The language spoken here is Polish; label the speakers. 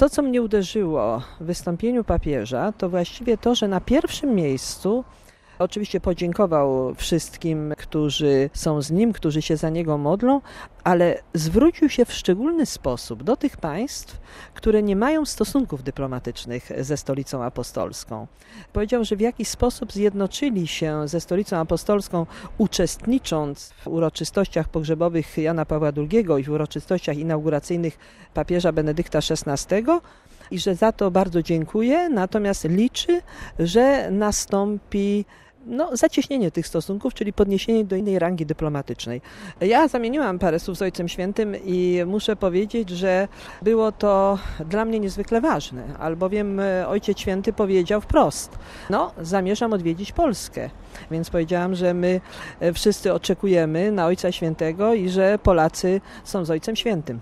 Speaker 1: To, co mnie uderzyło w wystąpieniu papieża, to właściwie to, że na pierwszym miejscu oczywiście podziękował wszystkim, którzy są z nim, którzy się za niego modlą, ale zwrócił się w szczególny sposób do tych państw, które nie mają stosunków dyplomatycznych ze Stolicą Apostolską. Powiedział, że w jakiś sposób zjednoczyli się ze Stolicą Apostolską, uczestnicząc w uroczystościach pogrzebowych Jana Pawła II i w uroczystościach inauguracyjnych papieża Benedykta XVI, i że za to bardzo dziękuję, natomiast liczy, że nastąpi zacieśnienie tych stosunków, czyli podniesienie do innej rangi dyplomatycznej. Ja zamieniłam parę słów z Ojcem Świętym i muszę powiedzieć, że było to dla mnie niezwykle ważne, albowiem Ojciec Święty powiedział wprost, zamierzam odwiedzić Polskę. Więc powiedziałam, że my wszyscy oczekujemy na Ojca Świętego i że Polacy są z Ojcem Świętym.